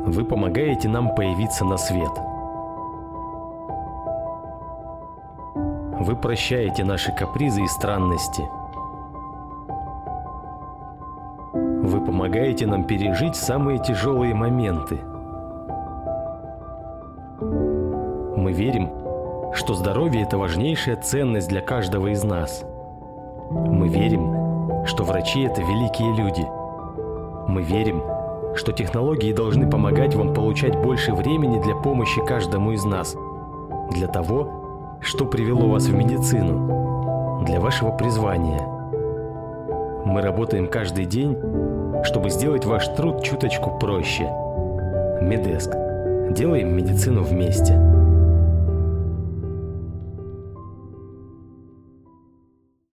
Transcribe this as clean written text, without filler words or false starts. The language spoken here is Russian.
Вы помогаете нам появиться на свет. Вы прощаете наши капризы и странности. Вы помогаете нам пережить самые тяжелые моменты. Мы верим, что здоровье – это важнейшая ценность для каждого из нас. Мы верим, что врачи – это великие люди. Мы верим, что технологии должны помогать вам получать больше времени для помощи каждому из нас, для того, что привело вас в медицину, для вашего призвания. Мы работаем каждый день, чтобы сделать ваш труд чуточку проще. Медеск. Делаем медицину вместе.